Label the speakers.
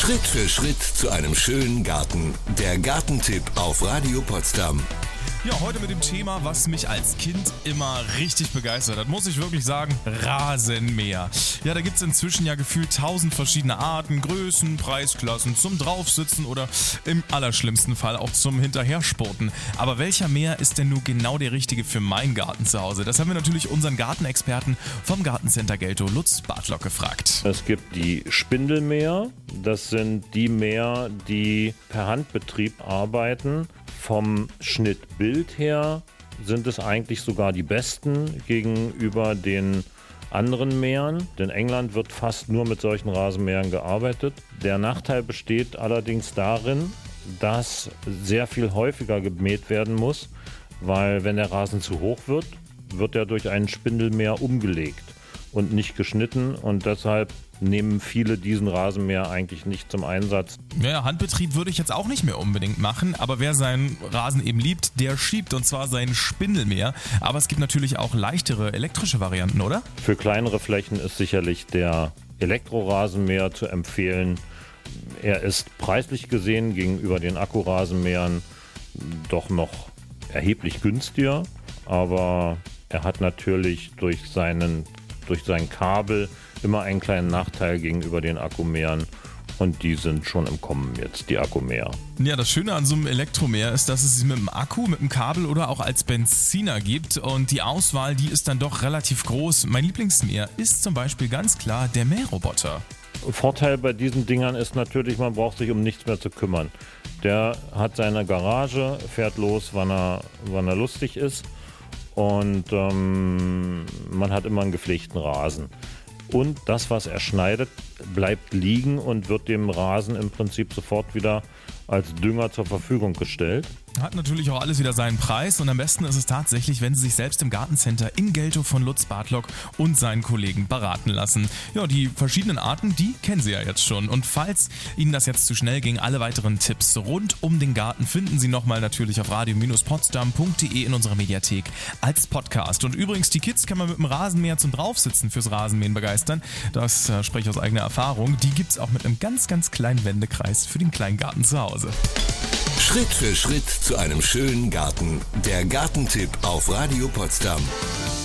Speaker 1: Schritt für Schritt zu einem schönen Garten. Der Gartentipp auf Radio Potsdam.
Speaker 2: Ja, heute mit dem Thema, was mich als Kind immer richtig begeistert hat, muss ich wirklich sagen, Rasenmäher. Ja, da gibt es inzwischen ja gefühlt 1000 verschiedene Arten, Größen, Preisklassen zum Draufsitzen oder im allerschlimmsten Fall auch zum Hinterhersporten. Aber welcher Mäher ist denn nun genau der richtige für meinen Garten zu Hause? Das haben wir natürlich unseren Gartenexperten vom Gartencenter Geltow, Lutz Bartlock, gefragt.
Speaker 3: Es gibt die Spindelmäher, das sind die Mäher, die per Handbetrieb arbeiten. Vom Schnittbild her sind es eigentlich sogar die besten gegenüber den anderen Mähern. In England wird fast nur mit solchen Rasenmähern gearbeitet. Der Nachteil besteht allerdings darin, dass sehr viel häufiger gemäht werden muss, weil wenn der Rasen zu hoch wird, wird er durch einen Spindelmäher umgelegt und nicht geschnitten, und deshalb nehmen viele diesen Rasenmäher eigentlich nicht zum Einsatz.
Speaker 2: Ja, Handbetrieb würde ich jetzt auch nicht mehr unbedingt machen, aber wer seinen Rasen eben liebt, der schiebt, und zwar seinen Spindelmäher. Aber es gibt natürlich auch leichtere elektrische Varianten, oder?
Speaker 3: Für kleinere Flächen ist sicherlich der Elektrorasenmäher zu empfehlen. Er ist preislich gesehen gegenüber den Akkurasenmähern doch noch erheblich günstiger, aber er hat natürlich durch sein Kabel immer einen kleinen Nachteil gegenüber den Akkumähern, und die sind schon im Kommen jetzt, die Akkumäher.
Speaker 2: Ja, das Schöne an so einem Elektromäher ist, dass es sie mit dem Akku, mit dem Kabel oder auch als Benziner gibt, und die Auswahl, die ist dann doch relativ groß. Mein Lieblingsmäher ist zum Beispiel ganz klar der Mähroboter.
Speaker 3: Vorteil bei diesen Dingern ist natürlich, man braucht sich um nichts mehr zu kümmern. Der hat seine Garage, fährt los, wann er lustig ist, und man hat immer einen gepflegten Rasen. Und das, was er schneidet, bleibt liegen und wird dem Rasen im Prinzip sofort wieder als Dünger zur Verfügung gestellt.
Speaker 2: Hat natürlich auch alles wieder seinen Preis, und am besten ist es tatsächlich, wenn Sie sich selbst im Gartencenter in Geltow von Lutz Bartlock und seinen Kollegen beraten lassen. Ja, die verschiedenen Arten, die kennen Sie ja jetzt schon. Und falls Ihnen das jetzt zu schnell ging, alle weiteren Tipps rund um den Garten finden Sie nochmal natürlich auf radio-potsdam.de in unserer Mediathek als Podcast. Und übrigens, die Kids kann man mit dem Rasenmäher zum Draufsitzen fürs Rasenmähen begeistern. Das spreche ich aus eigener Erfahrung. Die gibt's auch mit einem ganz, ganz kleinen Wendekreis für den kleinen Garten zu Hause.
Speaker 1: Schritt für Schritt zu einem schönen Garten. Der Gartentipp auf Radio Potsdam.